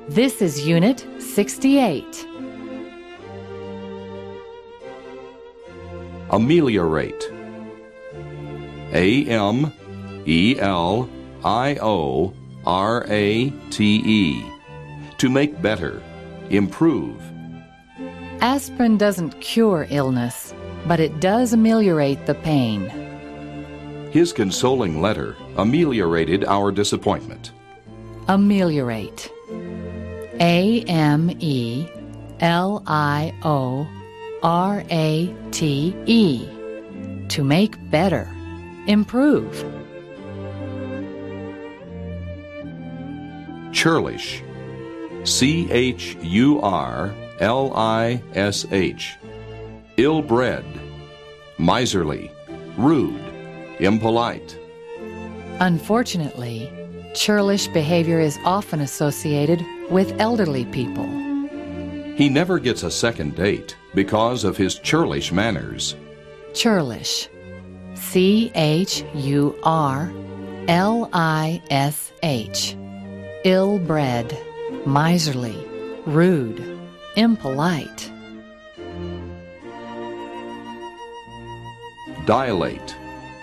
This is Unit 68. Ameliorate. A-M-E-L-I-O-R-A-T-E. To make better, improve. Aspirin doesn't cure illness, but it does ameliorate the pain. His consoling letter ameliorated our disappointment. Ameliorate. A-M-E-L-I-O-R-A-T-E. To make better, improve. Churlish. C-H-U-R-L-I-S-H. Ill-bred, miserly, rude, impolite. Unfortunately, churlish behavior is often associated with elderly people. He never gets a second date because of his churlish manners. Churlish. C-H-U-R-L-I-S-H. Ill-bred, miserly, rude, impolite. Dilate.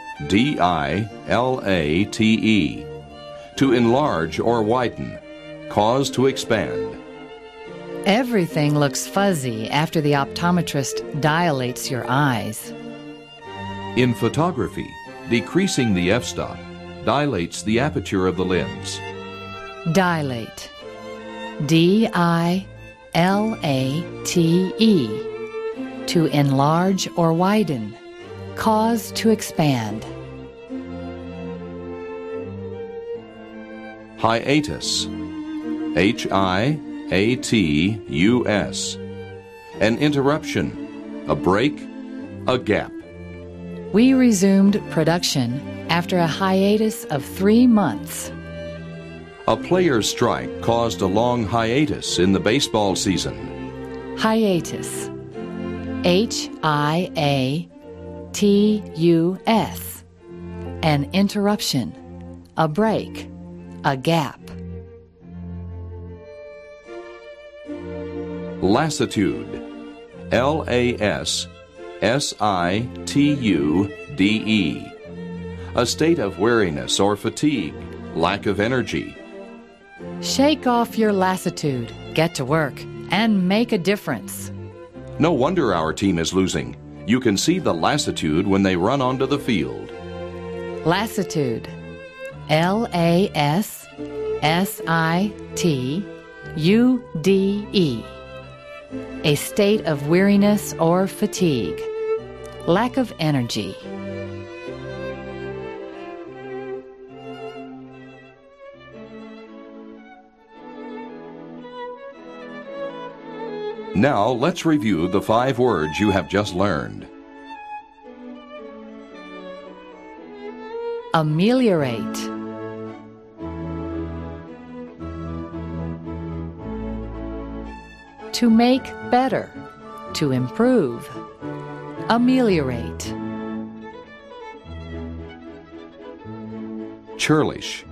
D-I-L-A-T-E. To enlarge or widen. Cause to expand. Everything looks fuzzy after the optometrist dilates your eyes. In photography, decreasing the f-stop dilates the aperture of the lens. Dilate. D-I-L-A-T-E. To enlarge or widen. Cause to expand. Hiatus. H-I-A-T-U-S. An interruption, a break, a gap. We resumed production after a hiatus of 3 months. A player's strike caused a long hiatus in the baseball season. Hiatus. H-I-A-T-U-S. An interruption, a break, a gap. Lassitude. L-A-S-S-I-T-U-D-E. A state of weariness or fatigue, lack of energy. Shake off your lassitude, get to work, and make a difference. No wonder our team is losing. You can see the lassitude when they run onto the field. Lassitude. L-A-S-S-I-T-U-D-E. A state of weariness or fatigue, lack of energy. Now let's review the 5 words you have just learned. Ameliorate. To make better, to improve. Ameliorate. Churlish.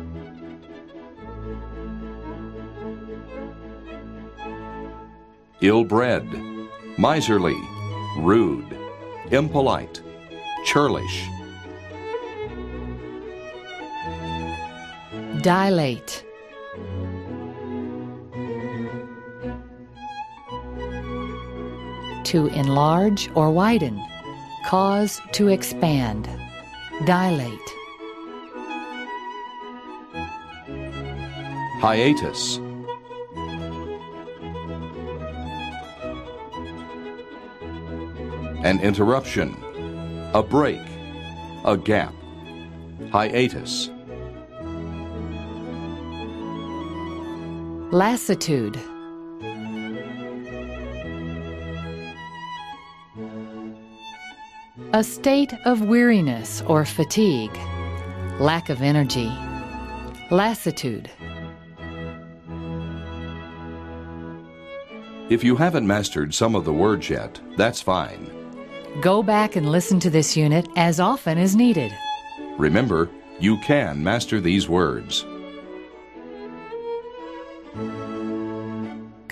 Ill-bred, miserly, rude, impolite, churlish. Dilate. To enlarge or widen, cause to expand. Dilate. Hiatus. An interruption, a break, a gap. Hiatus. Lassitude. A state of weariness or fatigue, lack of energy. Lassitude. If you haven't mastered some of the words yet, that's fine. Go back and listen to this unit as often as needed. Remember, you can master these words.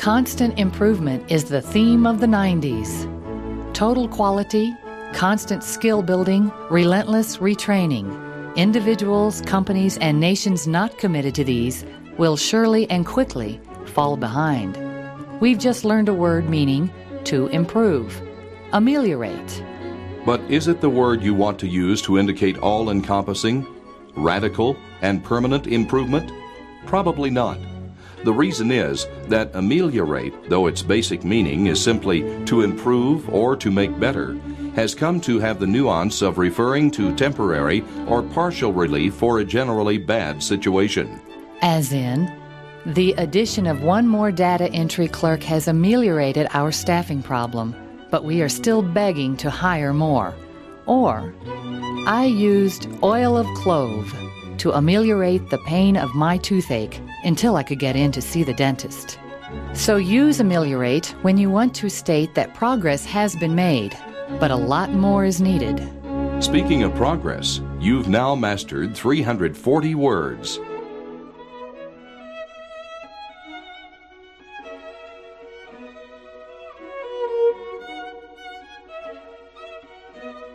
Constant improvement is the theme of the 90s. Total quality, constant skill building, relentless retraining. Individuals, companies, and nations not committed to these will surely and quickly fall behind. We've just learned a word meaning to improve, ameliorate. But is it the word you want to use to indicate all-encompassing, radical, and permanent improvement? Probably not. The reason is that ameliorate, though its basic meaning is simply to improve or to make better, has come to have the nuance of referring to temporary or partial relief for a generally bad situation. As in, the addition of one more data entry clerk has ameliorated our staffing problem, but we are still begging to hire more. Or, I used oil of clove to ameliorate the pain of my toothache until I could get in to see the dentist. So use ameliorate when you want to state that progress has been made, but a lot more is needed. Speaking of progress, you've now mastered 340 words.